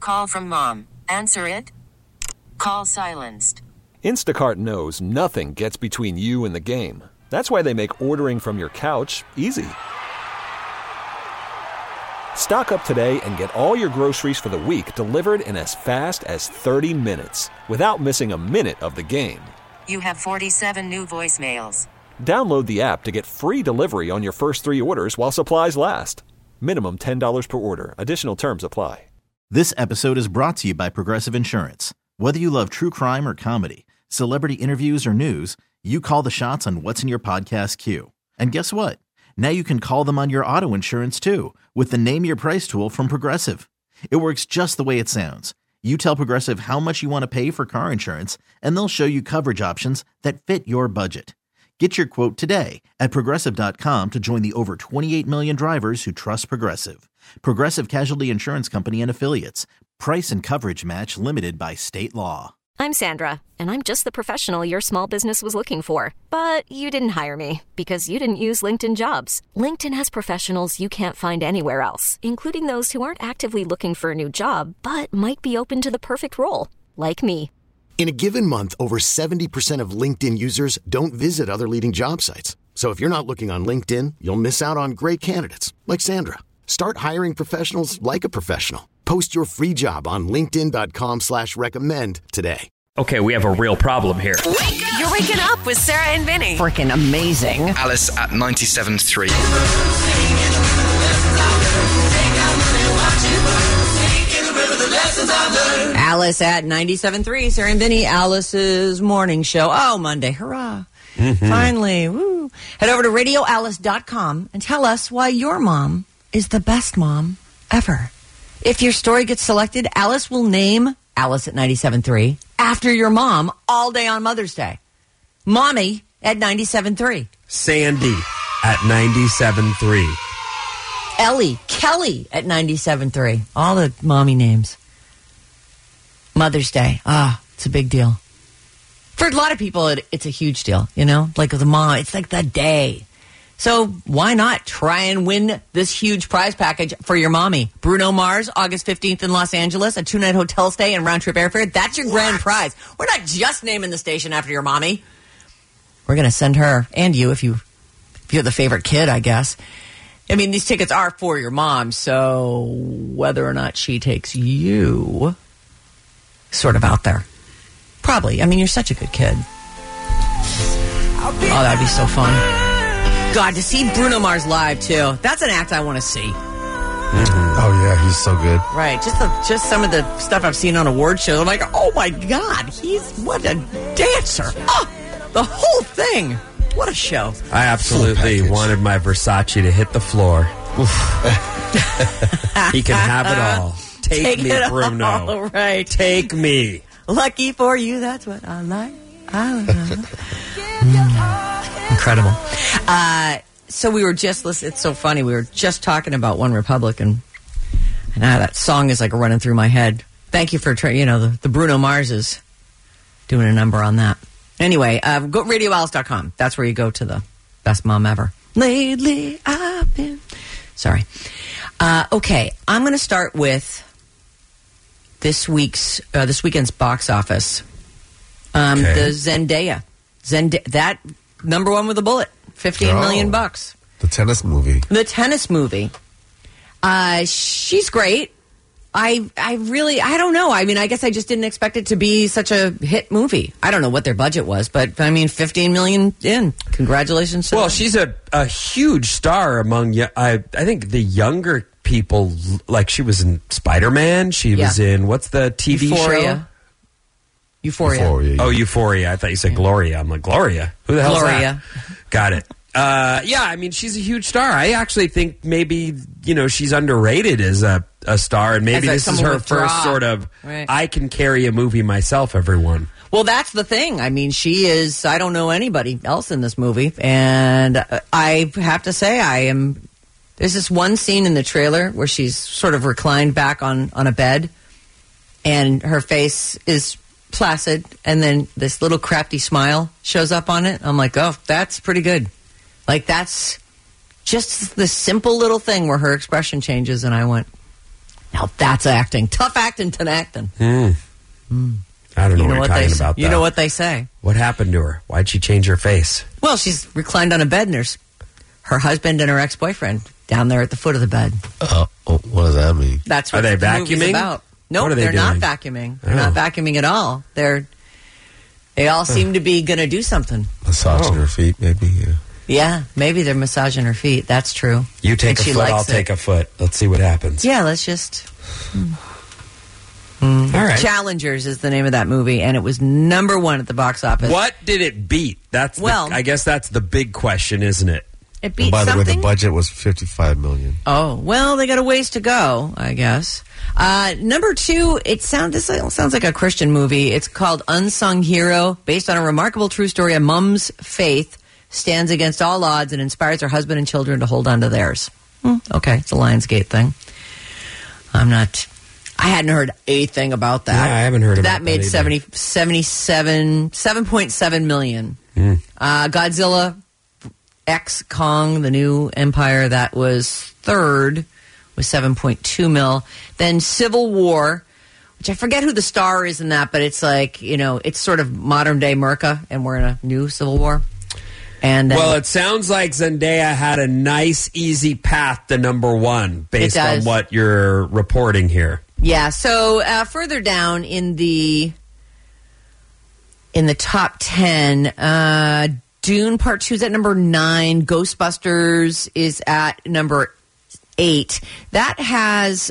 call from mom. Answer it. Call silenced. Instacart knows nothing gets between you and the game. That's why they make ordering from your couch easy. Stock up today and get all your groceries for the week delivered in as fast as 30 minutes without missing a minute of the game. You have 47 new voicemails. Download the app to get free delivery on your first 3 orders while supplies last. Minimum $10 per order. Additional terms apply. This episode is brought to you by Progressive Insurance. Whether you love true crime or comedy, celebrity interviews or news, you call the shots on what's in your podcast queue. And guess what? Now you can call them on your auto insurance too with the Name Your Price tool from Progressive. It works just the way it sounds. You tell Progressive how much you want to pay for car insurance, and they'll show you coverage options that fit your budget. Get your quote today at Progressive.com to join the over 28 million drivers who trust Progressive. Progressive Casualty Insurance Company and Affiliates. Price and coverage match limited by state law. I'm Sandra, and I'm just the professional your small business was looking for. But you didn't hire me because you didn't use LinkedIn Jobs. LinkedIn has professionals you can't find anywhere else, including those who aren't actively looking for a new job, but might be open to the perfect role, like me. In a given month, over 70% of LinkedIn users don't visit other leading job sites. So if you're not looking on LinkedIn, you'll miss out on great candidates like Sandra. Start hiring professionals like a professional. Post your free job on linkedin.com/recommend today. Okay, we have a real problem here. You're waking up with Sarah and Vinny. Freaking amazing. Alice at 97.3. Alice at 97.3. Sarah and Vinny, Alice's morning show. Oh, Monday. Hurrah. Finally. Woo. Head over to radioalice.com and tell us why your mom is the best mom ever. If your story gets selected, Alice will name Alice at 97.3 after your mom all day on Mother's Day. Mommy at 97.3. Sandy at 97.3. Kelly at 97.3. All the mommy names. Mother's Day. It's a big deal. For a lot of people, it's a huge deal, you know? Like with the mom, it's like the day. So why not try and win this huge prize package for your mommy? Bruno Mars, August 15th in Los Angeles, a 2-night hotel stay and round-trip airfare. That's your grand prize. We're not just naming the station after your mommy. We're going to send her, and you, if you're the favorite kid, I guess. I mean, these tickets are for your mom, so whether or not she takes you, sort of out there. Probably. I mean, you're such a good kid. Oh, that'd be so fun. God, to see Bruno Mars live, too. That's an act I want to see. Oh, yeah, he's so good. Right. Just some of the stuff I've seen on award shows. I'm like, oh, my God, what a dancer. Oh, the whole thing. What a show. I absolutely wanted my Versace to hit the floor. He can have it all. Take me, Bruno. All right. Take me. Lucky for you, that's what I like. Incredible. So we were just listening. It's so funny. We were just talking about One Republican. And that song is like running through my head. Thank you for, the Bruno Mars is doing a number on that. Anyway, go to radioalice.com. That's where you go to the best mom ever. Lately, I've been... Sorry. Okay, I'm going to start with this weekend's box office. The Zendaya. That number one with a bullet. $15 million. The tennis movie. She's great. I don't know. I mean, I guess I just didn't expect it to be such a hit movie. I don't know what their budget was, but I mean, $15 million in. Congratulations. Well, she's a huge star among, I think, the younger people. Like, she was in Spider-Man. She was in, what's the TV show? Euphoria. Oh, Euphoria. I thought you said Gloria. I'm like, Gloria? Who the hell is that? Got it. I mean, she's a huge star. I actually think maybe, she's underrated as a star, and maybe this is her first sort of, I can carry a movie myself, everyone. Well, that's the thing. I mean, she is, I don't know anybody else in this movie, and I have to say, there's this one scene in the trailer where she's sort of reclined back on a bed, and her face is placid, and then this little crafty smile shows up on it. I'm like, oh, that's pretty good. Like, that's just the simple little thing where her expression changes, and I went, Now that's acting. Tough acting to acting. I don't know what you're talking about, though. You know what they say. What happened to her? Why'd she change her face? Well, she's reclined on a bed, and there's her husband and her ex-boyfriend down there at the foot of the bed. What does that mean? That's what Are they the movie's vacuuming? about. Nope, they're not vacuuming. They're not vacuuming at all. They all seem to be going to do something. Massaging her feet, maybe. Yeah, maybe they're massaging her feet. That's true. You take a foot, I'll take a foot. Let's see what happens. Yeah, let's just... All right. Challengers is the name of that movie, and it was number 1 at the box office. What did it beat? I guess that's the big question, isn't it? It beat by something? the way, the budget was $55 million. Oh, well, they got a ways to go, I guess. Number 2, this sounds like a Christian movie. It's called Unsung Hero, based on a remarkable true story. A mom's faith stands against all odds and inspires her husband and children to hold on to theirs. Okay, it's a Lionsgate thing. I hadn't heard a thing about that. Yeah, I haven't heard about that. That made $7.7 million. Godzilla X Kong, the new empire, that was third, with 7.2 mil. Then Civil War, which I forget who the star is in that, but it's like, it's sort of modern day Merca, and we're in a new Civil War. And well, it sounds like Zendaya had a nice, easy path to number 1 based on what you're reporting here. Yeah. So further down in the top 10, Dune Part 2 is at number 9. Ghostbusters is at number 8. That has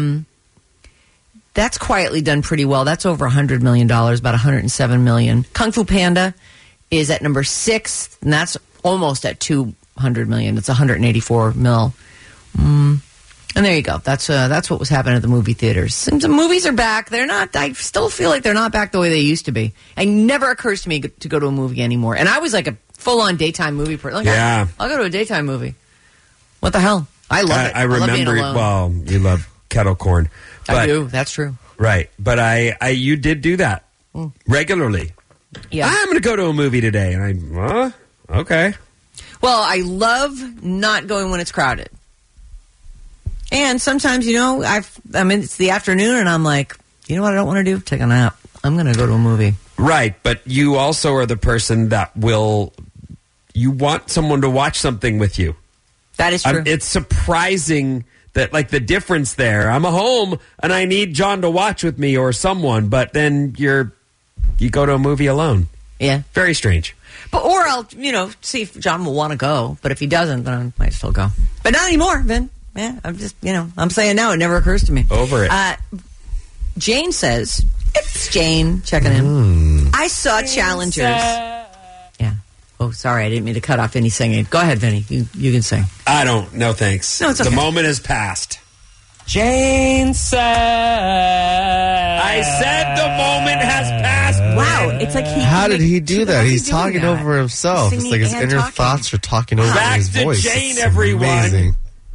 that's quietly done pretty well. That's over $100 million, about $107 million. Kung Fu Panda is at number 6, and that's almost at $200 million. It's $184 mil. And there you go. That's what was happening at the movie theaters. Since the movies are back, they're not. I still feel like they're not back the way they used to be. It never occurs to me to go to a movie anymore. And I was like a full-on daytime movie person. Like, I'll go to a daytime movie. What the hell? I love it. I remember. Love being alone. Well, you love kettle corn. I do. That's true. Right, but you did do that regularly. Yeah, I'm going to go to a movie today, and okay. Well, I love not going when it's crowded. And sometimes, it's the afternoon, and I'm like, you know what I don't want to do? Take a nap. I'm going to go to a movie. Right, but you also are the person that you want someone to watch something with you. That is true. It's surprising that, the difference there. I'm home, and I need John to watch with me or someone, but then you go to a movie alone. Yeah. Very strange. Or I'll, see if John will want to go, but if he doesn't, then I might still go. But not anymore, Vin. Yeah, I'm just, I'm saying now, it never occurs to me. Over it. Jane says, it's Jane checking in. I saw Challengers. Yeah. Oh, sorry, I didn't mean to cut off any singing. Go ahead, Vinny. You can sing. I don't. No, thanks. No, it's okay. The moment has passed. Jane said. I said the moment has passed. Wow, it's like he. How did he do that? He's talking over himself. It's like his inner thoughts are talking over his voice. Back to Jane, it's everyone. Amazing.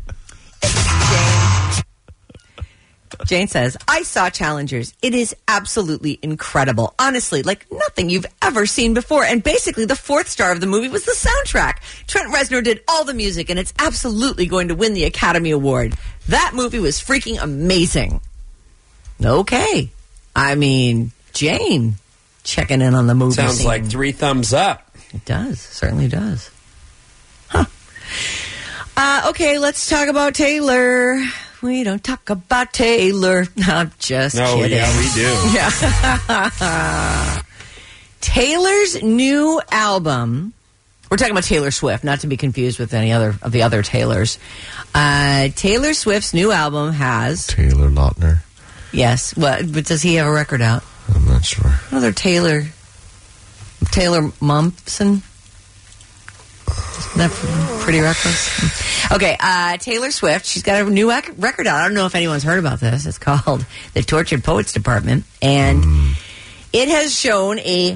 Jane says, I saw Challengers. It is absolutely incredible. Honestly, like nothing you've ever seen before. And basically, the fourth star of the movie was the soundtrack. Trent Reznor did all the music, and it's absolutely going to win the Academy Award. That movie was freaking amazing. Okay. I mean, Jane checking in on the movie. Sounds scene. like 3 thumbs up. It does. Certainly does. Huh. Okay, let's talk about Taylor. We don't talk about Taylor. I'm just kidding. Yeah, we do. Yeah. Taylor's new album. We're talking about Taylor Swift, not to be confused with any other of the other Taylors. Taylor Swift's new album has Taylor Lautner. Yes. But does he have a record out? I'm not sure. Another Taylor Momsen. Isn't that pretty reckless? Okay, Taylor Swift, she's got a new record out. I don't know if anyone's heard about this. It's called The Tortured Poets Department. And it has shown a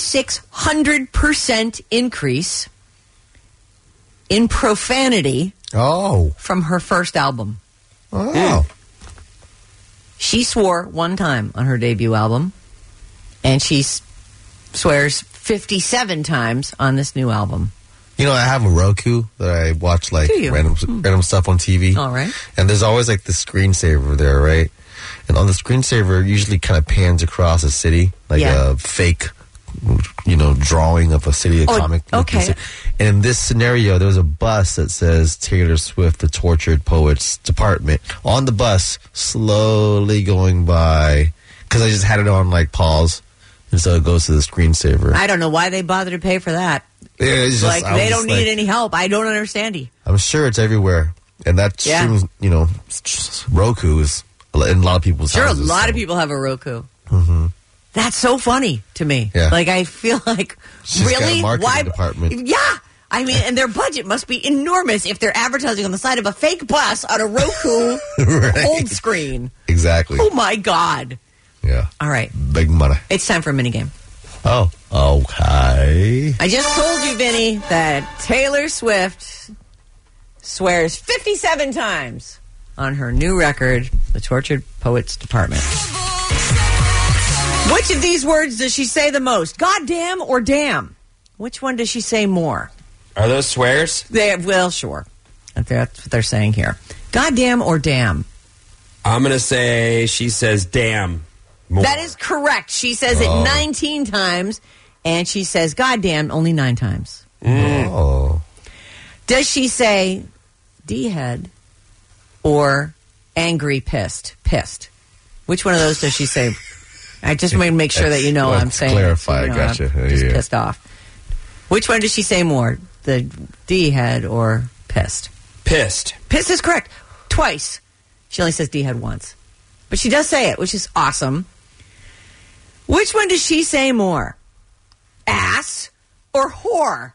5,600% increase in profanity from her first album. Oh. She swore one time on her debut album, and she swears 57 times on this new album. You know, I have a Roku that I watch like random stuff on TV. All right. And there's always like the screensaver there, right? And on the screensaver, it usually kind of pans across a city, like a fake, drawing of a city, a comic. Okay. And in this scenario, there was a bus that says Taylor Swift, the Tortured Poets Department. On the bus, slowly going by, because I just had it on like pause, and so it goes to the screensaver. I don't know why they bother to pay for that. Yeah, it's just, they don't need any help. I don't understand. I'm sure it's everywhere. And that streams, Roku is in a lot of people's houses. Sure, a lot of people have a Roku. Mm-hmm. That's so funny to me. Yeah. Like, I feel like, really? Got a marketing department. Yeah. I mean, and their budget must be enormous if they're advertising on the side of a fake bus on a Roku old screen. Exactly. Oh, my God. Yeah. All right. Big money. It's time for a minigame. Oh, okay. I just told you, Vinny, that Taylor Swift swears 57 times on her new record, The Tortured Poets Department. Which of these words does she say the most? Goddamn or damn? Which one does she say more? Are those swears? Well, sure. That's what they're saying here. Goddamn or damn? I'm going to say she says damn more. That is correct. She says it 19 times, and she says goddamn only 9 times. Oh. Does she say D-head or angry, pissed? Which one of those does she say? I just want to make sure that you know I'm saying. Clarify, I gotcha. I'm just pissed off. Which one does she say more? The D-head or pissed? Pissed. Pissed is correct. Twice. She only says D-head once. But she does say it, which is awesome. Which one does she say more? Ass or whore?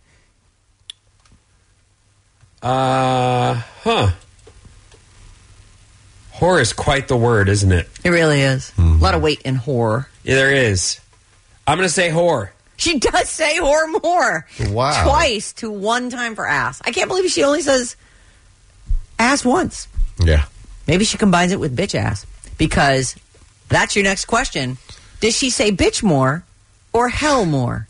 Whore is quite the word, isn't it? It really is. Mm-hmm. A lot of weight in whore. Yeah, there is. I'm going to say whore. She does say whore more. Wow. Twice to 1 time for ass. I can't believe she only says ass once. Yeah. Maybe she combines it with bitch ass. Because that's your next question. Does she say bitch more or hell more?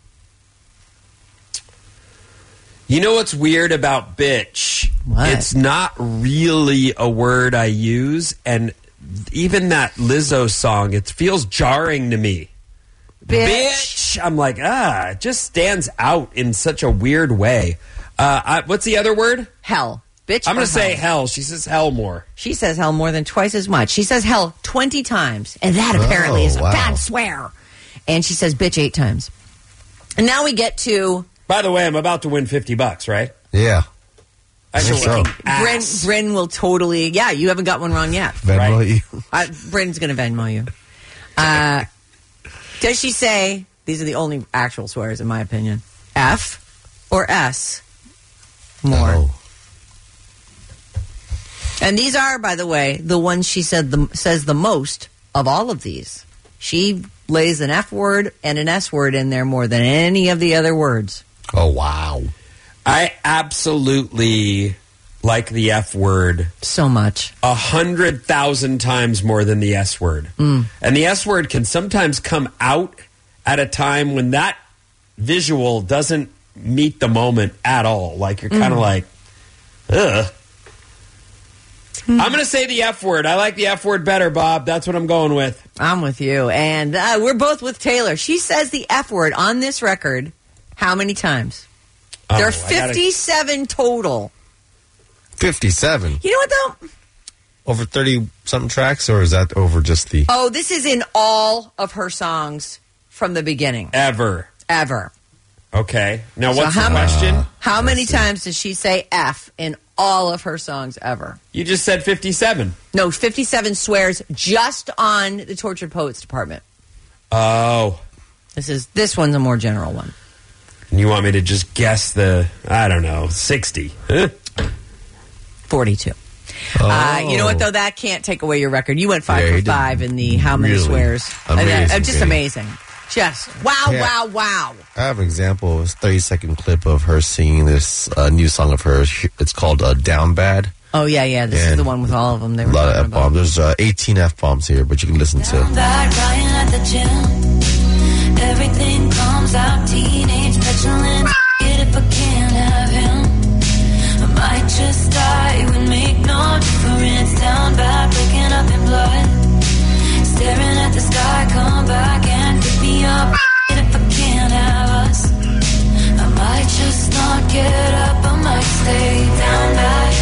You know what's weird about bitch? What? It's not really a word I use, and even that Lizzo song, it feels jarring to me. Bitch. I'm like, it just stands out in such a weird way. What's the other word? Hell. Bitch. I'm going to say hell. She says hell more. She says hell more than twice as much. She says hell 20 times, and that apparently is a bad swear. And she says bitch 8 times. And now we get to... By the way, I'm about to win $50, right? Yeah. I think so. Bryn will totally... Yeah, you haven't got one wrong yet. Venmo you. Bryn's going to Venmo you. Does she say... These are the only actual swears, in my opinion. F or S more? Oh. And these are, by the way, the ones she says the most of all of these. She lays an F word and an S word in there more than any of the other words. Oh, wow. I absolutely like the F word. So much. 100,000 times more than the S word. And the S word can sometimes come out at a time when that visual doesn't meet the moment at all. Like, you're kind of like, ugh. I'm going to say the F word. I like the F word better, Bob. That's what I'm going with. I'm with you. And we're both with Taylor. She says the F word on this record how many times? There are 57 total. 57? You know what, though? Over 30-something tracks, or is that over just the... Oh, this is in all of her songs from the beginning. Ever. Okay. Now, what's the question? How many times does she say F in all of her songs ever? You just said 57. No, 57 swears just on the Tortured Poets Department. Oh. This one's a more general one. And you want me to just guess 60? 42. Oh. You know what, though? That can't take away your record. You went 5 for 5 in the how many swears. Just amazing. Just wow. I have an example. It's a 30-second clip of her singing this new song of hers. It's called Down Bad. Oh, yeah. This is the one with all of them. They were a lot of F-bombs. There's 18 F-bombs here, but you can listen to. Down bad, crying at the gym. Everything comes out, teenage petulant. if I can't have him. I might just die, it would make no difference. Down bad, waking up in blood, staring at the sky, come back and pick me up. If I can't have us, I might just not get up, I might stay down bad.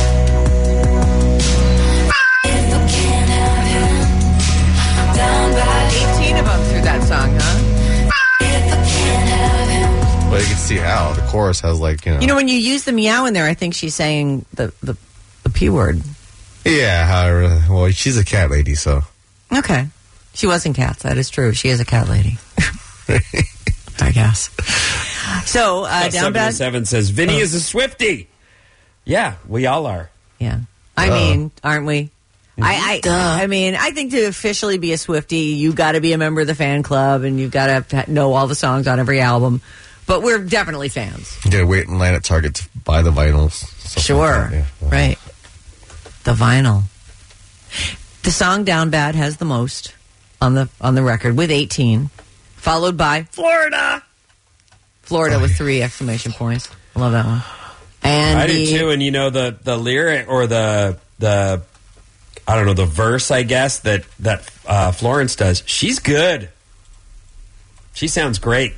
If I can't have him, down bad. 18 of them through that song, huh? If I can't have him. Well, you can see how the chorus has You know, when you use the meow in there, I think she's saying the P word. Yeah, however, well, she's a cat lady, so. Okay. She was in Cats. That is true. She is a cat lady. I guess. So, Down Bad 7 says, Vinny is a Swiftie. Yeah, we all are. Yeah. I mean, aren't we? I mean, I think to officially be a Swiftie, you got to be a member of the fan club, and you've got to know all the songs on every album. But we're definitely fans. You gotta wait in line at Target to buy the vinyls. Sure. Like yeah. Right. The vinyl. The song Down Bad has the most on the record with 18, followed by Florida. Florida with 3 exclamation points. I love that one. And I do too. And you know the lyric or the I don't know, the verse, I guess that Florence does. She's good. She sounds great.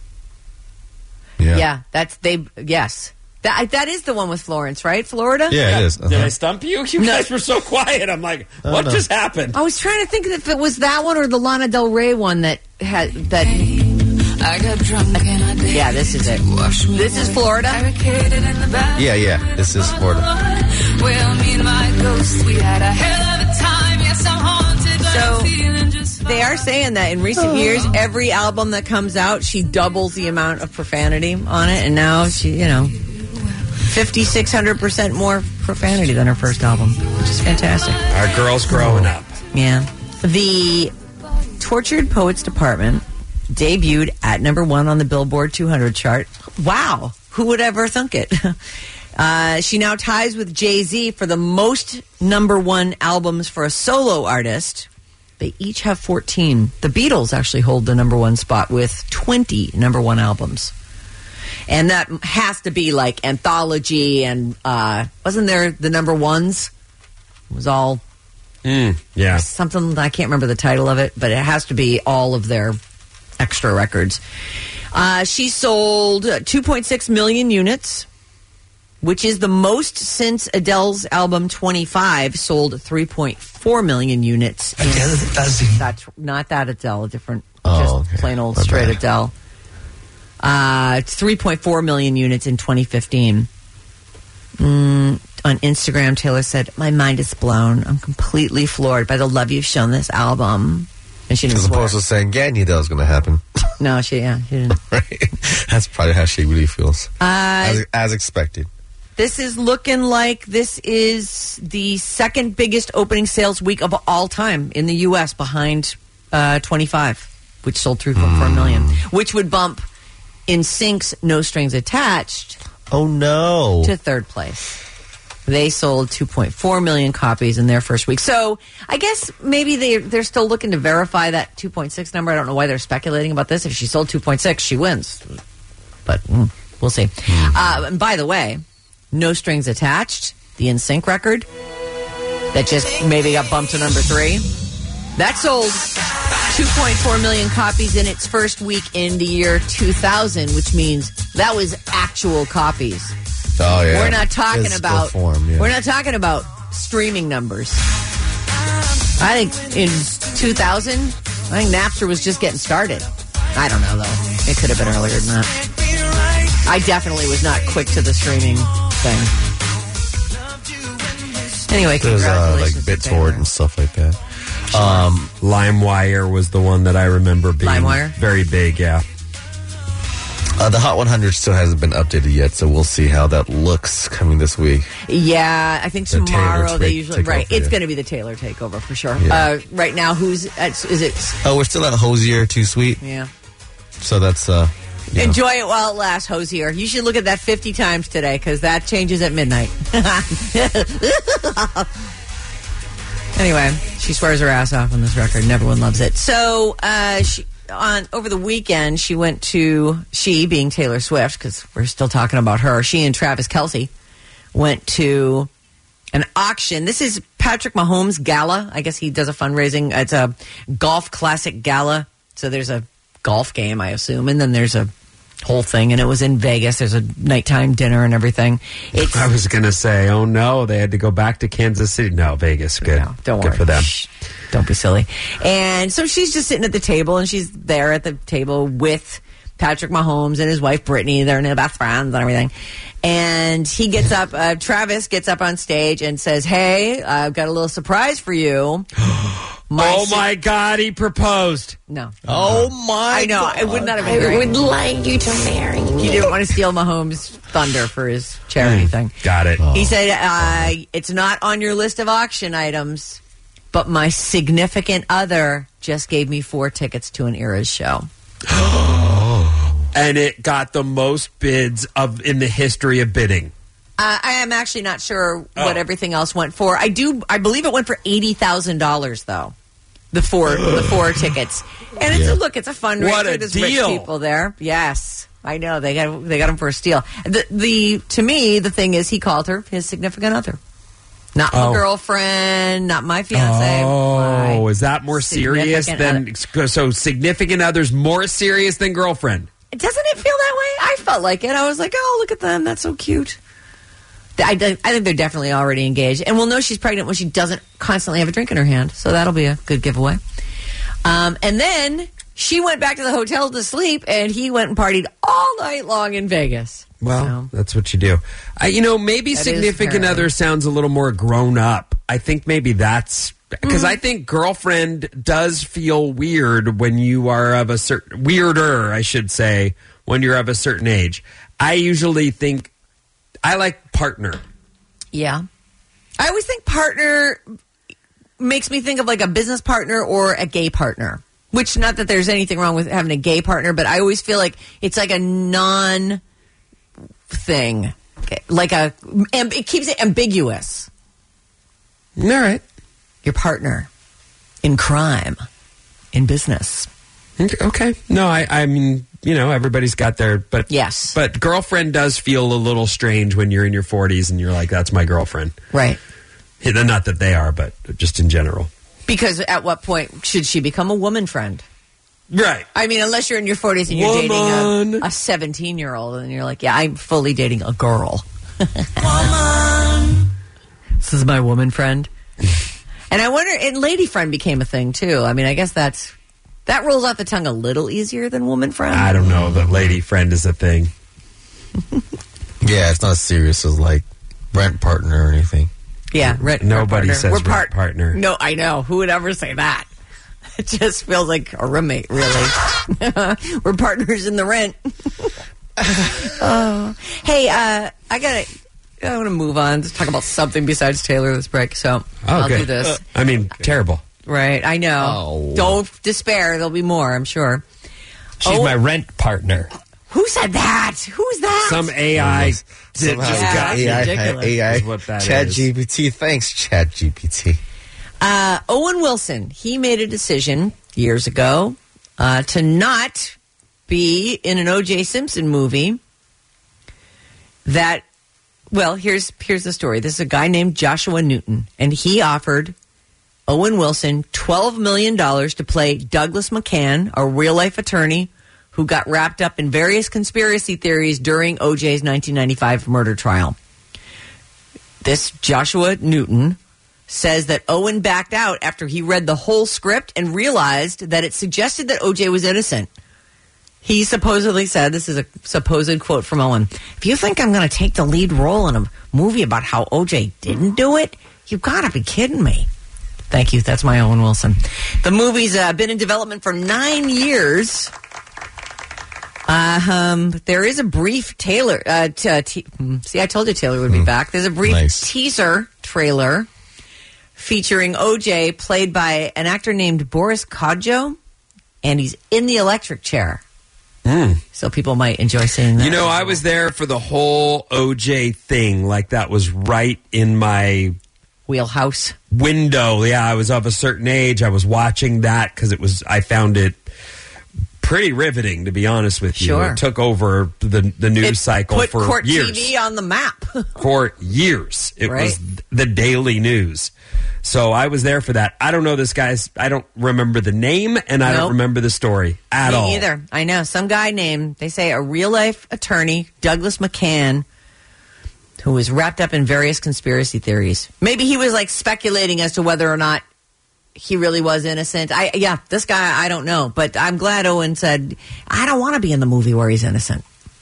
Yeah, yes. That is the one with Florence, right? Florida? Yeah, it is. Did I stump you? You guys were so quiet. I'm like, what just happened? I was trying to think if it was that one or the Lana Del Rey one that had that. I got drunk and I did. Yeah, this is it. This is Florida? Yeah, this is Florida. Well, me and my ghost, we had a hell of a time. Yes, I'm haunted, but I'm feeling just fine. They are saying that in recent years, every album that comes out, she doubles the amount of profanity on it, and now she, 5,600% more profanity than her first album, which is fantastic. Our girl's growing up. Yeah. The Tortured Poets Department debuted at number 1 on the Billboard 200 chart. Wow. Who would ever thunk it? She now ties with Jay-Z for the most number 1 albums for a solo artist. They each have 14. The Beatles actually hold the number 1 spot with 20 number 1 albums. And that has to be like anthology and wasn't there the number 1s? It was all something, I can't remember the title of it, but it has to be all of their extra records. She sold 2.6 million units, which is the most since Adele's album 25 sold 3.4 million units. That's not that Adele, different, plain old straight Adele. 3.4 million units in 2015. On Instagram, Taylor said, "My mind is blown. I'm completely floored by the love you've shown this album." And she didn't As opposed to saying, yeah, I knew that was going to happen. No, she didn't. Right. That's probably how she really feels. As expected. This is looking like this is the second biggest opening sales week of all time in the U.S. behind 25, which sold 3.4 million, which would bump NSYNC's No Strings Attached to third place. They sold 2.4 million copies in their first week. So I guess maybe they're still looking to verify that 2.6 number. I don't know why they're speculating about this. If she sold 2.6, she wins. But we'll see. And by the way, No Strings Attached, the NSYNC record, that just maybe got bumped to number 3, that sold 2.4 million copies in its first week in the year 2000, which means that was actual copies. Oh yeah, we're not talking about we're not talking about streaming numbers. I think in 2000, I think Napster was just getting started. I don't know though; it could have been earlier than that. I definitely was not quick to the streaming thing. Anyway, congratulations, like BitTorrent and stuff like that. LimeWire was the one that I remember being very big. Yeah. The Hot 100 still hasn't been updated yet, so we'll see how that looks coming this week. Yeah, I think tomorrow they usually it's going to be the Taylor takeover for sure. Yeah. Right now, is it? Oh, we're still at Hosier Too Sweet. Yeah. So that's enjoy it while it lasts, Hosier. You should look at that 50 times today because that changes at midnight. Anyway, she swears her ass off on this record, and everyone loves it. So over the weekend, she being Taylor Swift, because we're still talking about her, she and Travis Kelce went to an auction. This is Patrick Mahomes' gala. I guess he does a fundraising. It's a golf classic gala. So there's a golf game, I assume, and then there's a whole thing, and it was in Vegas. There's a nighttime dinner and everything. I was going to say, oh no, they had to go back to Kansas City. No, Vegas, good. No, don't good worry. For them. Shh, don't be silly. And so she's just sitting at the table, and she's there at the table with Patrick Mahomes and his wife Brittany. They're the best friends and everything. And he gets up, Travis gets up on stage and says, hey, I've got a little surprise for you. My God, he proposed. No. Oh, my I know. God. It would not have been great. I would like you to marry me. He didn't want to steal Mahomes' thunder for his charity thing. Got it. He said, it's not on your list of auction items, but my significant other just gave me 4 tickets to an Eras show. And it got the most bids in the history of bidding. I am actually not sure what everything else went for. I believe it went for $80,000 though. The four tickets, and it's it's a fundraiser. What a There's deal. Rich people there. Yes, I know they got him for a steal. To me, the thing is, he called her his significant other, not my girlfriend, not my fiance. Oh, is that more serious than so? Significant other's more serious than girlfriend. Doesn't it feel that way? I felt like it. I was like, oh, look at them. That's so cute. I think they're definitely already engaged. And we'll know she's pregnant when she doesn't constantly have a drink in her hand. So that'll be a good giveaway. And then she went back to the hotel to sleep, and he went and partied all night long in Vegas. Well, that's what you do. Maybe significant other sounds a little more grown up. I think maybe that's... Because I think girlfriend does feel weird when you are of a certain... Weirder, I should say, when you're of a certain age. I usually think... I like partner. Yeah. I always think partner makes me think of like a business partner or a gay partner. Which, not that there's anything wrong with having a gay partner, but I always feel like it's like a non-thing. It keeps it ambiguous. All right. Your partner in crime, in business. Okay. No, I mean, everybody's got their... But yes. But girlfriend does feel a little strange when you're in your 40s and you're like, that's my girlfriend. Right. Not that they are, but just in general. Because at what point should she become a woman friend? Right. I mean, unless you're in your 40s and you're dating a 17-year-old and you're like, yeah, I'm fully dating a girl. Woman. This is my woman friend. And I wonder, and lady friend became a thing too. I mean, I guess that rolls off the tongue a little easier than woman friend. I don't know that lady friend is a thing. Yeah, it's not as serious as like rent partner or anything. Yeah, nobody says rent partner. No, I know. Who would ever say that? It just feels like a roommate, really. We're partners in the rent. Hey, I want to move on. Let's talk about something besides Taylor this break. So I'll do this. Terrible. Right, I know. Oh. Don't despair. There'll be more, I'm sure. She's my rent partner. Who said that? Who's that? Some AI. AI. What that Chat is. GPT. Thanks, Chat GPT. Owen Wilson, he made a decision years ago to not be in an O.J. Simpson movie that... Well, here's the story. This is a guy named Joshua Newton, and he offered Owen Wilson $12 million to play Douglas McCann, a real-life attorney who got wrapped up in various conspiracy theories during O.J.'s 1995 murder trial. This Joshua Newton says that Owen backed out after he read the whole script and realized that it suggested that O.J. was innocent. He supposedly said, this is a supposed quote from Owen, "If you think I'm going to take the lead role in a movie about how O.J. didn't do it, you've got to be kidding me." Thank you. That's my Owen Wilson. The movie's been in development for 9 years. There is a brief Taylor. See, I told you Taylor would be back. There's a brief teaser trailer featuring O.J. played by an actor named Boris Kodjoe, and he's in the electric chair. So people might enjoy seeing that. I was there for the whole O.J. thing. Like, that was right in my... wheelhouse. Window. Yeah, I was of a certain age. I was watching that because I found it pretty riveting, to be honest with you. Sure. It took over the news cycle for Court years. TV on the map. For years. It was the daily news. So I was there for that. I don't know this guy's, I don't remember the name, and I don't remember the story at all. Me either. I know. Some guy named, they say, a real-life attorney, Douglas McCann, who was wrapped up in various conspiracy theories. Maybe he was, like, speculating as to whether or not he really was innocent. This guy, I don't know. But I'm glad Owen said, I don't want to be in the movie where he's innocent.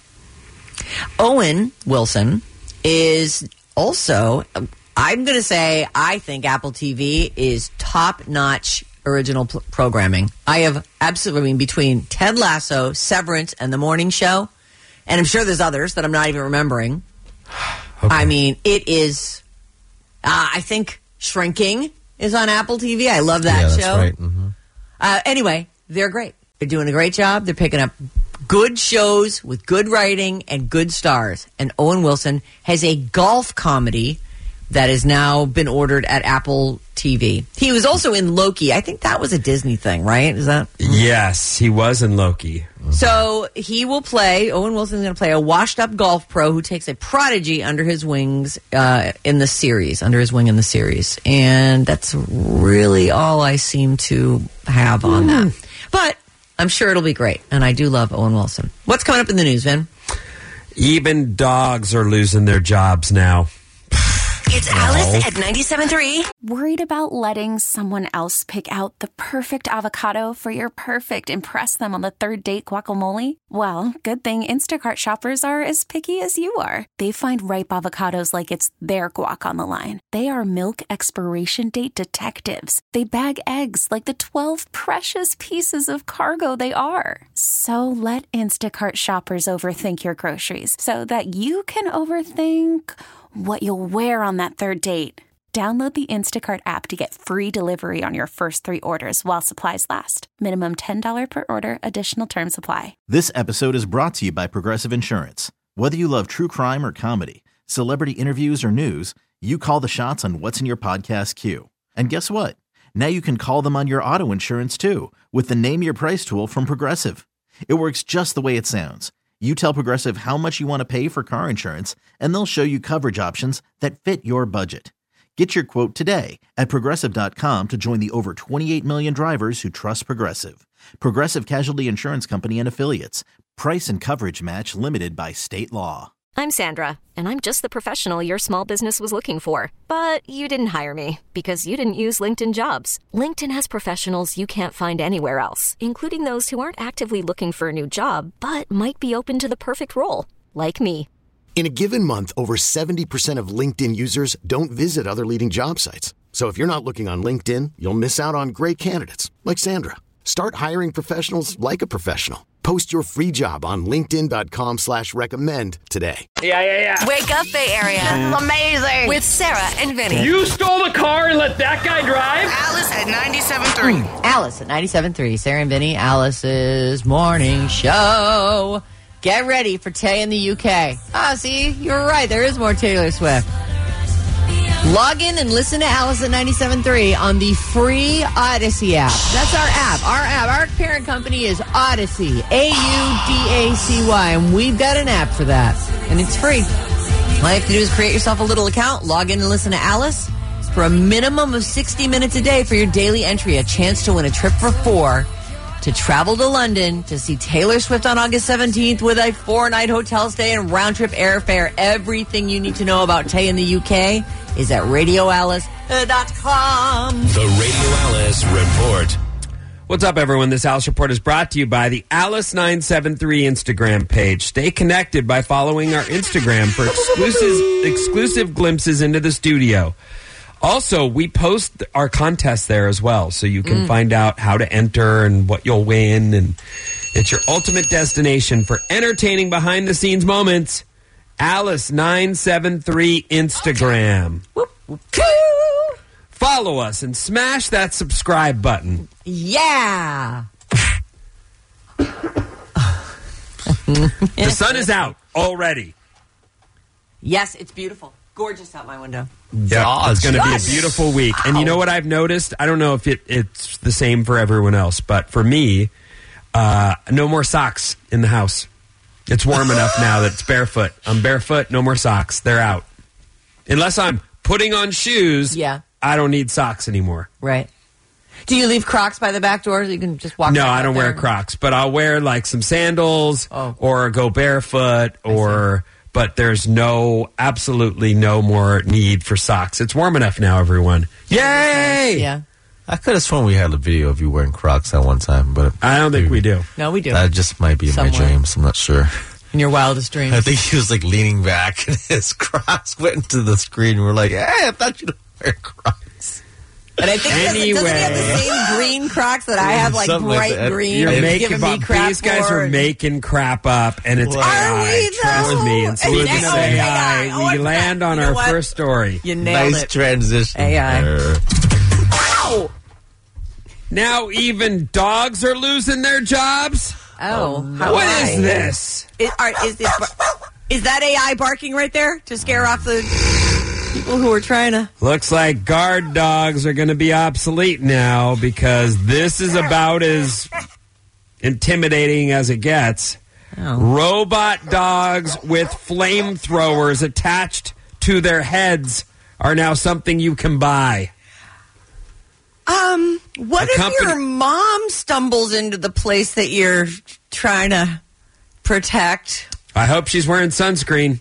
Owen Wilson is also, I'm going to say, I think Apple TV is top-notch original programming. I have absolutely, between Ted Lasso, Severance, and The Morning Show, and I'm sure there's others that I'm not even remembering. Okay. I mean, it is, I think Shrinking is on Apple TV. I love that show. That's right. Mm-hmm. Anyway, they're great. They're doing a great job. They're picking up good shows with good writing and good stars. And Owen Wilson has a golf comedy that has now been ordered at Apple TV. He was also in Loki. I think that was a Disney thing, right? Is that? Yes, he was in Loki. So he will play, Owen Wilson's going to play a washed-up golf pro who takes a prodigy under his wings in the series, And that's really all I seem to have on that. But I'm sure it'll be great, and I do love Owen Wilson. What's coming up in the news, Vin? Even dogs are losing their jobs now. It's Alice at 97.3. Worried about letting someone else pick out the perfect avocado for your perfect impress them on the third date guacamole? Well, good thing Instacart shoppers are as picky as you are. They find ripe avocados like it's their guac on the line. They are milk expiration date detectives. They bag eggs like the 12 precious pieces of cargo they are. So let Instacart shoppers overthink your groceries so that you can overthink what you'll wear on that third date. Download the Instacart app to get free delivery on your first 3 orders while supplies last. Minimum $10 per order. Additional terms apply. This episode is brought to you by Progressive Insurance. Whether you love true crime or comedy, celebrity interviews or news, you call the shots on what's in your podcast queue. And guess what? Now you can call them on your auto insurance too with the Name Your Price tool from Progressive. It works just the way it sounds. You tell Progressive how much you want to pay for car insurance, and they'll show you coverage options that fit your budget. Get your quote today at Progressive.com to join the over 28 million drivers who trust Progressive. Progressive Casualty Insurance Company and Affiliates. Price and coverage match limited by state law. I'm Sandra, and I'm just the professional your small business was looking for. But you didn't hire me because you didn't use LinkedIn Jobs. LinkedIn has professionals you can't find anywhere else, including those who aren't actively looking for a new job, but might be open to the perfect role, like me. In a given month, over 70% of LinkedIn users don't visit other leading job sites. So if you're not looking on LinkedIn, you'll miss out on great candidates like Sandra. Start hiring professionals like a professional. Post your free job on linkedin.com/recommend today. Yeah. Wake up, Bay Area. This is amazing. With Sarah and Vinny. You stole the car and let that guy drive? Alice at 97.3. Alice at 97.3. Sarah and Vinny, Alice's morning show. Get ready for Tay in the UK. See, you're right. There is more Taylor Swift. Log in and listen to Alice at 97.3 on the free Odyssey app. That's our app. Our parent company is Odyssey, Audacy, and we've got an app for that, and it's free. All you have to do is create yourself a little account, log in and listen to Alice for a minimum of 60 minutes a day for your daily entry, a chance to win a trip for 4 to travel to London to see Taylor Swift on August 17th with a 4-night hotel stay and round-trip airfare. Everything you need to know about Tay in the UK is at RadioAlice.com. The Radio Alice Report. What's up, everyone? This Alice Report is brought to you by the Alice973 Instagram page. Stay connected by following our Instagram for exclusive glimpses into the studio. Also, we post our contest there as well, so you can find out how to enter and what you'll win. And it's your ultimate destination for entertaining behind-the-scenes moments. Alice973 Instagram. Follow us and smash that subscribe button. Yeah. The sun is out already. Yes, it's beautiful. Gorgeous out my window. Yeah, it's going to be a beautiful week. And you know what I've noticed? I don't know if it's the same for everyone else, but for me, No more socks in the house. It's warm enough now that it's barefoot. I'm barefoot, no more socks. They're out. Unless I'm putting on shoes, I don't need socks anymore. Right. Do you leave Crocs by the back door so you can just walk No, right I don't wear Crocs, but I'll wear like some sandals or go barefoot but there's absolutely no more need for socks. It's warm enough now, everyone. Yay! Yeah. I could have sworn we had a video of you wearing Crocs at one time, but I don't think we do. No, we do. That just might be in my dreams. I'm not sure. In your wildest dreams. I think he was like leaning back and his Crocs went into the screen. We're like, hey, I thought you'd wear Crocs. And I think doesn't he have the same green Crocs that I have, like bright like green? You're making these guys are making crap up, and it's AI. Trust me. And so it's AI. We land on our first story. You nailed it. Nice transition. AI. Wow. Now even dogs are losing their jobs. Oh, what is this? Is that AI barking right there to scare off the people who are trying to... Looks like guard dogs are going to be obsolete now because this is about as intimidating as it gets. Oh. Robot dogs with flamethrowers attached to their heads are now something you can buy. What if your mom stumbles into the place that you're trying to protect? I hope she's wearing sunscreen.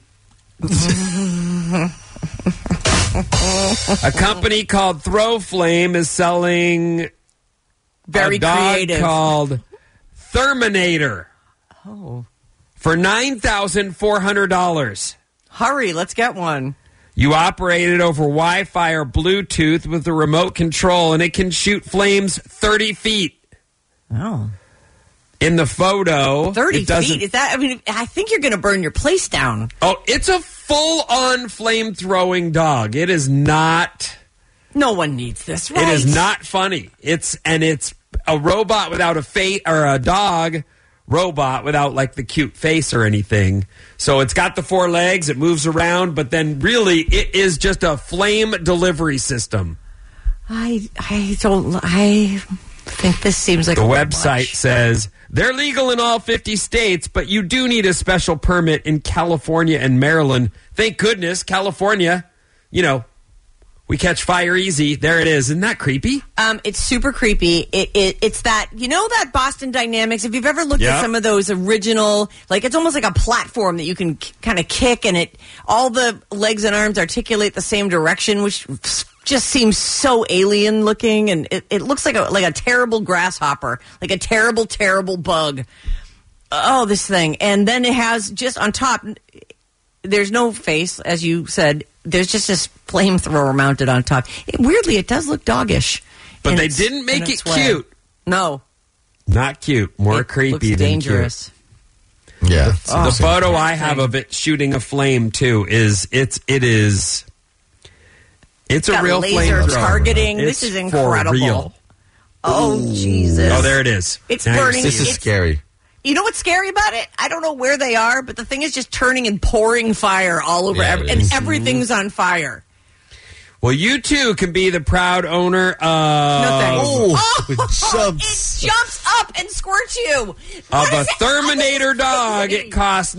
A company called Throwflame is selling very a dog creative called Therminator. Oh. For $9,400. Hurry, let's get one. You operate it over Wi-Fi or Bluetooth with a remote control, and it can shoot flames 30 feet. Oh. In the photo, 30 feet? Is that? I mean, I think you're going to burn your place down. Oh, it's a full-on flame-throwing dog. It is not... No one needs this, right? It is not funny. It's a robot without a face, or a dog robot without like the cute face or anything. So it's got the 4 legs, it moves around, but then really it is just a flame delivery system. I think this seems like the website says they're legal in all 50 states, but you do need a special permit in California and Maryland. Thank goodness, California, we catch fire easy. There it is. Isn't that creepy? It's super creepy. It's that, that Boston Dynamics, if you've ever looked at some of those original, like it's almost like a platform that you can kind of kick, and all the legs and arms articulate the same direction, which just seems so alien looking, and it looks like a terrible grasshopper, like a terrible, terrible bug. Oh, this thing. And then it has just on top, there's no face, as you said. There's just this flamethrower mounted on top. Weirdly, it does look doggish. But they didn't make it cute. No. Not cute. More creepy than dangerous. Cute. Yeah. The photo I have of it shooting a flame, too, it's a real laser flamethrower. Targeting. This is incredible. For real. Oh, Jesus. Oh, there it is. It's burning. This is scary. You know what's scary about it? I don't know where they are, but the thing is just turning and pouring fire all over, and everything's on fire. Well, you too can be the proud owner of... It jumps up and squirts you. Of a Therminator dog. It costs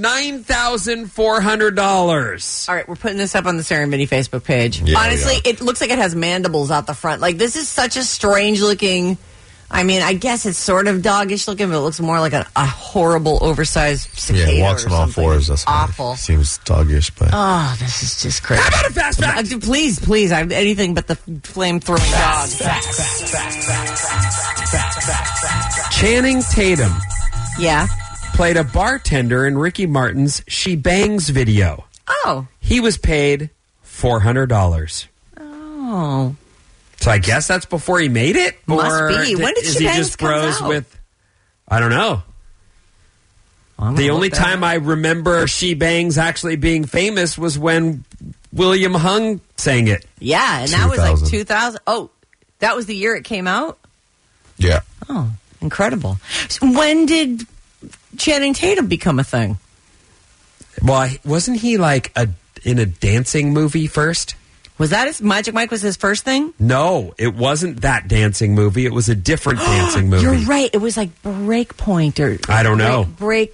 $9,400. All right, we're putting this up on the Sarah and Vinny Facebook page. Yeah, honestly, it looks like it has mandibles out the front. Like, this is such a strange looking... I mean, I guess it's sort of doggish looking, but it looks more like a horrible, oversized cicada. Yeah, it walks on all fours. That's awful. Seems doggish, but... Oh, this is just crazy. How about a fast fact? Please. I have anything but the flame-throwing dog. Channing Tatum. Yeah? Played a bartender in Ricky Martin's She Bangs video. Oh. He was paid $400. Oh. So I guess that's before he made it? Must be. When did is he just bros with... I don't know. The only time I remember She Bangs actually being famous was when William Hung sang it. Yeah, and that was like 2000. Oh, that was the year it came out? Yeah. Oh, incredible. So when did Channing Tatum become a thing? Well, wasn't he like in a dancing movie first? Was that Magic Mike was his first thing? No, it wasn't that dancing movie. It was a different dancing movie. You're right. It was like Breakpoint or... I don't know.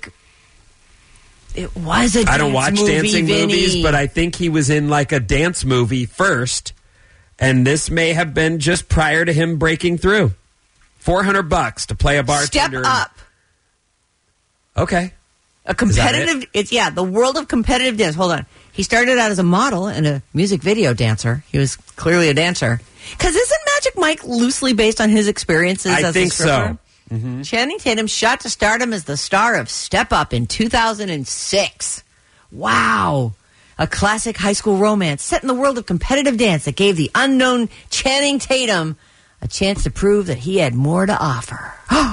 It was a dance movie, I don't watch dancing movies, but I think he was in like a dance movie first. And this may have been just prior to him breaking through. $400 to play a bartender. Step Up. Okay. A competitive... It's the world of competitive dance. Hold on. He started out as a model and a music video dancer. He was clearly a dancer. Because isn't Magic Mike loosely based on his experiences as a stripper? I think so. Mm-hmm. Channing Tatum shot to stardom as the star of Step Up in 2006. Wow. A classic high school romance set in the world of competitive dance that gave the unknown Channing Tatum a chance to prove that he had more to offer.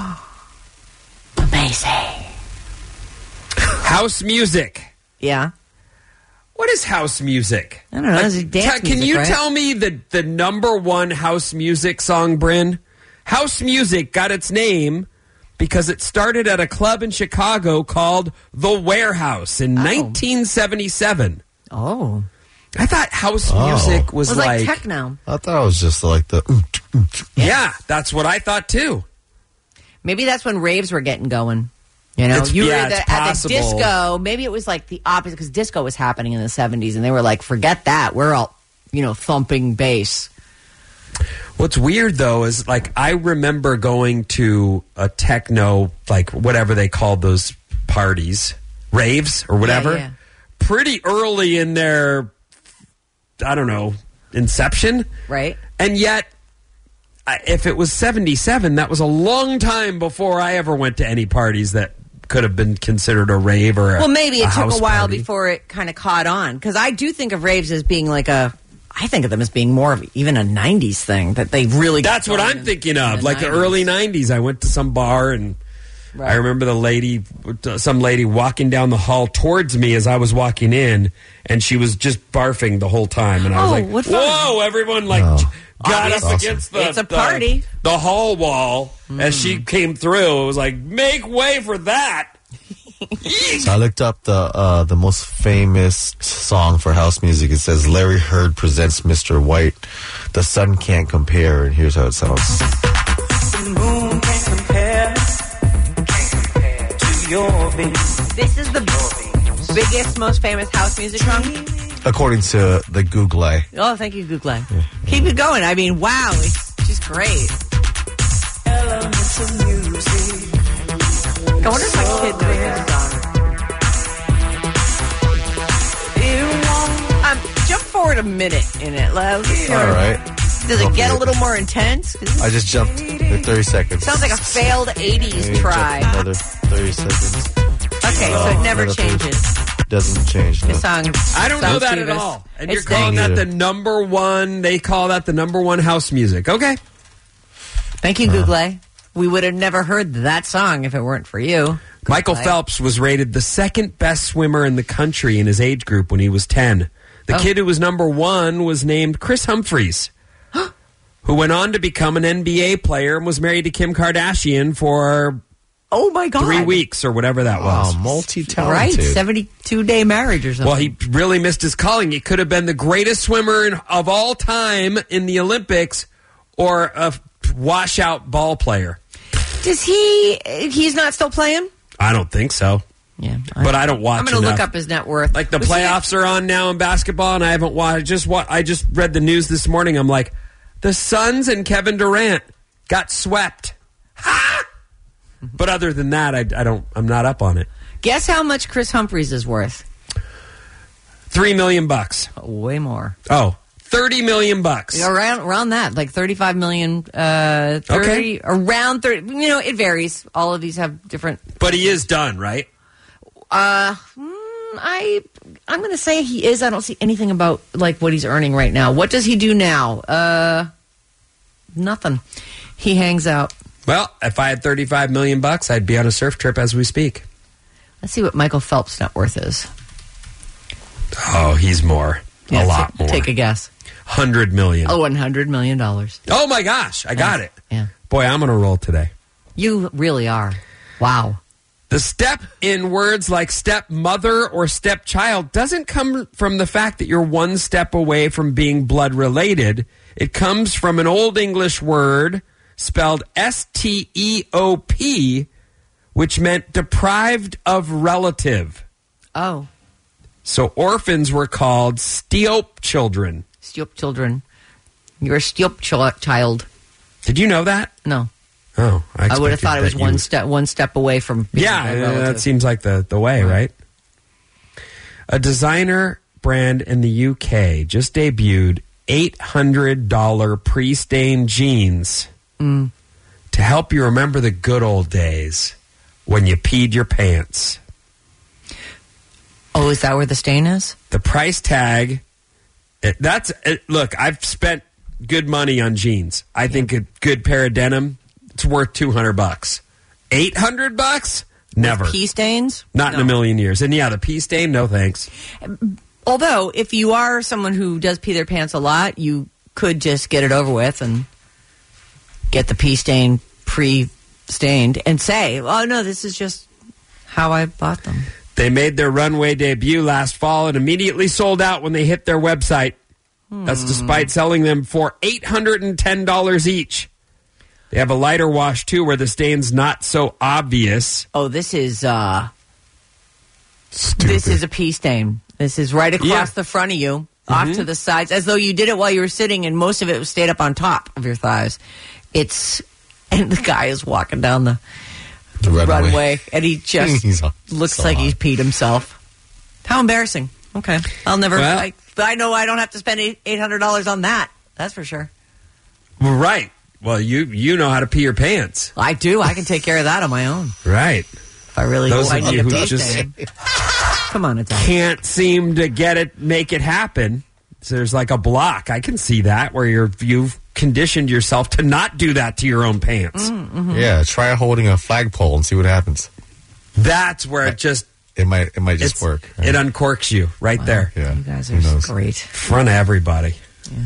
Amazing. House music. Yeah. What is house music? I don't know. It's dance can music, you right? tell me the number one house music song, Bryn? House music got its name because it started at a club in Chicago called The Warehouse in 1977. Oh. I thought house music was like techno. I thought it was just like the... Yeah, that's what I thought too. Maybe that's when raves were getting going. You know, It's at the disco, maybe it was like the opposite because disco was happening in the 70s and they were like, forget that. We're all, thumping bass. What's weird, though, is like I remember going to a techno, like whatever they called those parties, raves or whatever, pretty early in their, I don't know, inception. Right. And yet, if it was 77, that was a long time before I ever went to any parties that could have been considered a rave or Well, maybe it took a while party. before it kind of caught on. Because I do think of raves as being like I think of them as being more of even a 90s thing that they really... That's what I'm thinking of. Like the early 90s. I went to some bar and I remember some lady walking down the hall towards me as I was walking in, and she was just barfing the whole time. And I was like, whoa, everyone got up against it's a party. The hall wall as she came through. It was like, make way for that. So I looked up the most famous song for house music. It says Larry Heard presents Mr. White. The sun can't compare, and here's how it sounds. The moon can't compare to your baby. This is the biggest, most famous house music song? According to the Google. Oh, thank you, Google. Keep it going. I mean, wow, it's just great. Elements of music. I wonder if my kids know this song. Jump forward a minute in it. All right. Does it get a little more intense? I just jumped 30 seconds. Sounds like a failed 80s try. Another 30 seconds. Okay, so it never changes. Doesn't change. No. The song. I don't know that at all. And you're calling that the number one. They call that the number one house music. Okay. Thank you, Google. We would have never heard that song if it weren't for you. Michael Phelps was rated the second best swimmer in the country in his age group when he was 10. The kid who was number one was named Chris Humphries, who went on to become an NBA player and was married to Kim Kardashian for... Oh, my God. 3 weeks or whatever that was. Oh, multi-talented. Right, 72-day marriage or something. Well, he really missed his calling. He could have been the greatest swimmer of all time in the Olympics or a washout ball player. Does he's not still playing? I don't think so. Yeah. But I don't watch I'm going to look up his net worth. Like the playoffs are on now in basketball, and I haven't watched. I just read the news this morning. I'm like, the Suns and Kevin Durant got swept. Ha! But other than that, I'm not up on it. Guess how much Chris Humphries is worth? $3 million. Way more. Oh, $30 million. Around that, like $35 million. 30, okay. Around 30. It varies. All of these have different. But he is done, right? I'm going to say he is. I don't see anything about like what he's earning right now. What does he do now? Nothing. He hangs out. Well, if I had $35 million, I'd be on a surf trip as we speak. Let's see what Michael Phelps' net worth is. Oh, he's more. Yeah, a lot more. Take a guess. $100 million. Oh, $100 million. Oh, my gosh. I got it. Yeah. Boy, I'm on a roll today. You really are. Wow. The step in words like stepmother or stepchild doesn't come from the fact that you're one step away from being blood related. It comes from an Old English word spelled steop, which meant deprived of relative. Oh. So orphans were called steop children. Steop children. You're a steop child. Did you know that? No. Oh, I would have thought it was one step away from being that seems like the way, right? A designer brand in the UK just debuted $800 pre-stained jeans to help you remember the good old days when you peed your pants. Oh, is that where the stain is? The price tag, look, I've spent good money on jeans. I think a good pair of denim, it's worth $200. $800? Never. With pee stains? Not in a million years. And yeah, the pee stain, no thanks. Although, if you are someone who does pee their pants a lot, you could just get it over with and get the pee stain pre-stained and say, oh, no, this is just how I bought them. They made their runway debut last fall and immediately sold out when they hit their website. That's despite selling them for $810 each. They have a lighter wash, too, where the stain's not so obvious. Oh, this is a pee stain. This is right across the front of you, off to the sides, as though you did it while you were sitting, and most of it stayed up on top of your thighs. And the guy is walking down the runway, and he just looks like he's peed himself. How embarrassing. Okay. I'll never... Well, I know I don't have to spend $800 on that. That's for sure. Right. Well, you know how to pee your pants. I do. I can take care of that on my own. Right. If I really Those of you who just come on, it's can't seem to make it happen. So there's like a block. I can see that where you've conditioned yourself to not do that to your own pants. Yeah, try holding a flagpole and see what happens. That's where it might just work. Right? It uncorks you right there. Yeah. You guys are great. In front of everybody. Yeah.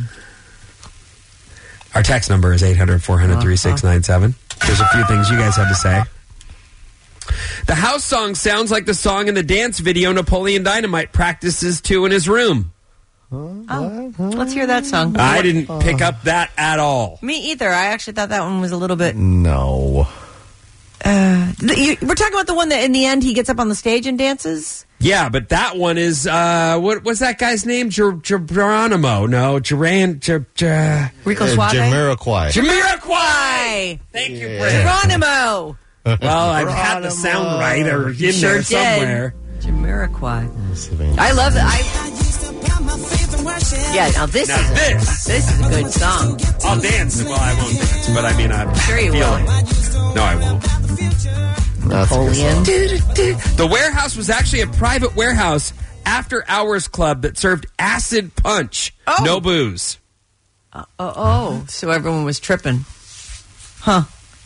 Our text number is 800-400-3697. There's a few things you guys have to say. The house song sounds like the song in the dance video Napoleon Dynamite practices to in his room. Oh, let's hear that song. I didn't pick up that at all. Me either. I actually thought that one was a little bit... No. We're talking about the one that in the end he gets up on the stage and dances? Yeah, but that one is, what was that guy's name? Geronimo. No, Rico Suave? Jamiroquai. Thank you, Brad. Geronimo. Well, I've had the sound right or in there somewhere. Jamiroquai. I love it. Yeah, now this is a good song. I'll dance. Well, I won't dance, but I mean, I'm sure you will. No, I won't. Napoleon. The warehouse was actually a private warehouse after hours club that served acid punch. Oh. No booze. So everyone was tripping. Huh.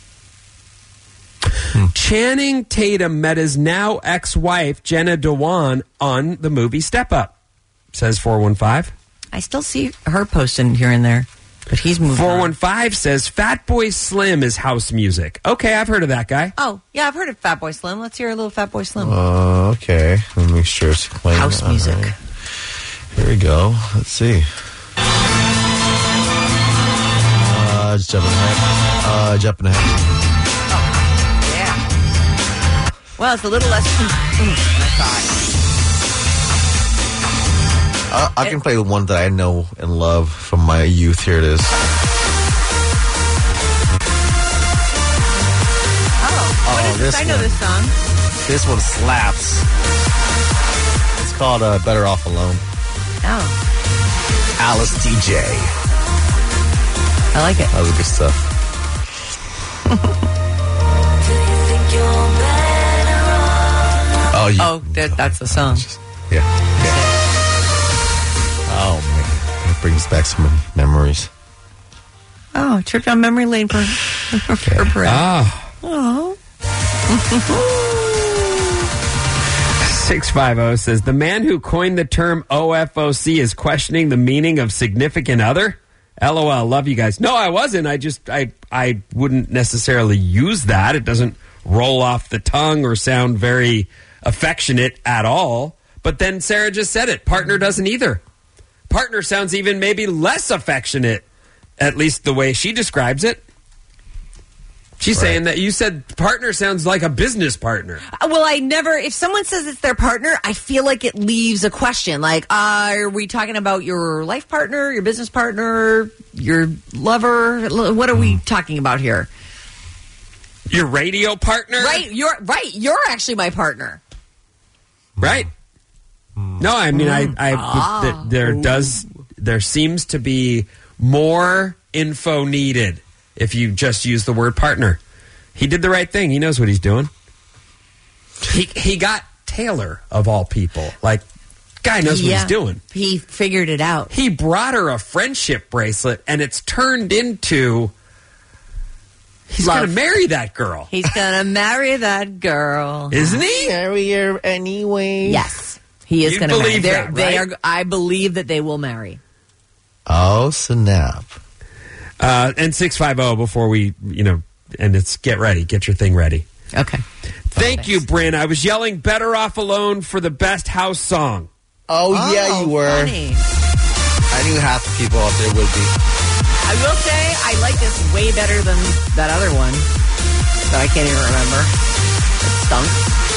Channing Tatum met his now ex-wife, Jenna Dewan, on the movie Step Up, says 415. I still see her posting here and there, but he's moved 415 says Fatboy Slim is house music. Okay, I've heard of that guy. Oh, yeah, I've heard of Fatboy Slim. Let's hear a little Fatboy Slim. Okay. Let me make sure it's playing. House music. Right. Here we go. Let's see. Just jumping ahead. Oh, yeah. Well, it's a little less than I thought. I can play the one that I know and love from my youth. Here it is. What is this? I know this song. This one slaps. It's called Better Off Alone. Oh. Alice DJ. I like it. That was good stuff. That's the song. Yeah. Oh, man. It brings back some memories. Oh, trip down memory lane for Brad. Oh. 650 says, the man who coined the term OFOC is questioning the meaning of significant other? LOL, love you guys. No, I wasn't. I wouldn't necessarily use that. It doesn't roll off the tongue or sound very affectionate at all. But then Sarah just said it. Partner doesn't either. Partner sounds even maybe less affectionate, at least the way she describes it. She's saying that you said partner sounds like a business partner. Well, if someone says it's their partner, I feel like it leaves a question. Like, are we talking about your life partner, your business partner, your lover? What are we talking about here? Your radio partner? Right. You're actually my partner. Right. No, I mean, there seems to be more info needed if you just use the word partner. He did the right thing. He knows what he's doing. He got Taylor, of all people. Like, guy knows what he's doing. He figured it out. He brought her a friendship bracelet, and it's turned into... He's going to marry that girl. He's going to marry that girl. Isn't he? Marry her anyway. Yes. He is going to marry. That, right? I believe that they will marry. Oh, snap. And 650 before we, and it's get ready. Get your thing ready. Okay. Thank you, Bryn. I was yelling Better Off Alone for the best house song. Oh yeah, you were. Funny. I knew half the people out there would be. I will say I like this way better than that other one that I can't even remember. It stunk.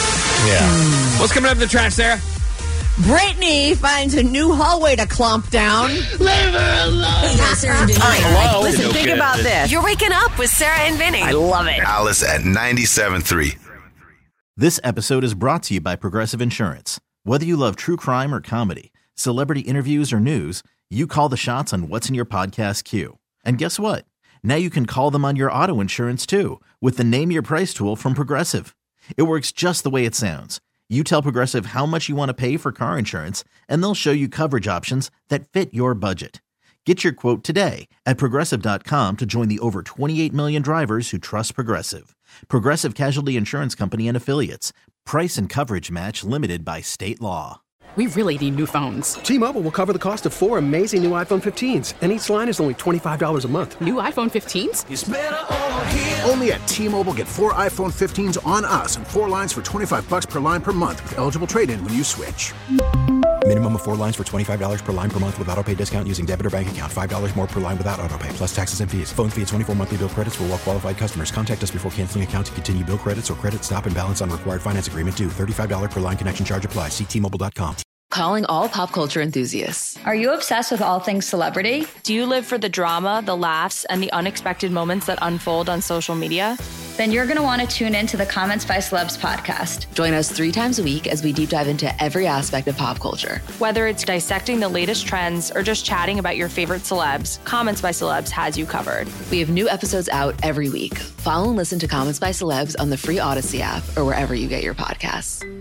Yeah. What's coming up in the trash, Sarah? Brittany finds a new hallway to clomp down. Leave her alone. Hello. Listen, think about this. You're waking up with Sarah and Vinny. I love it. Alice at 97.3. This episode is brought to you by Progressive Insurance. Whether you love true crime or comedy, celebrity interviews or news, you call the shots on what's in your podcast queue. And guess what? Now you can call them on your auto insurance too with the Name Your Price tool from Progressive. It works just the way it sounds. You tell Progressive how much you want to pay for car insurance, and they'll show you coverage options that fit your budget. Get your quote today at Progressive.com to join the over 28 million drivers who trust Progressive. Progressive Casualty Insurance Company and Affiliates. Price and coverage match limited by state law. We really need new phones. T-Mobile will cover the cost of 4 amazing new iPhone 15s, and each line is only $25 a month. New iPhone 15s? It's better over here. Only at T-Mobile, get 4 iPhone 15s on us and 4 lines for $25 per line per month with eligible trade-in when you switch. Minimum of 4 lines for $25 per line per month with autopay discount using debit or bank account. $5 more per line without autopay, plus taxes and fees. Phone fee at 24 monthly bill credits for well-qualified customers. Contact us before canceling account to continue bill credits or credit stop and balance on required finance agreement due. $35 per line connection charge applies. See T-Mobile.com. Calling all pop culture enthusiasts. Are you obsessed with all things celebrity? Do you live for the drama, the laughs, and the unexpected moments that unfold on social media? Then you're going to want to tune in to the Comments by Celebs podcast. Join us 3 times a week as we deep dive into every aspect of pop culture. Whether it's dissecting the latest trends or just chatting about your favorite celebs, Comments by Celebs has you covered. We have new episodes out every week. Follow and listen to Comments by Celebs on the free Odyssey app or wherever you get your podcasts.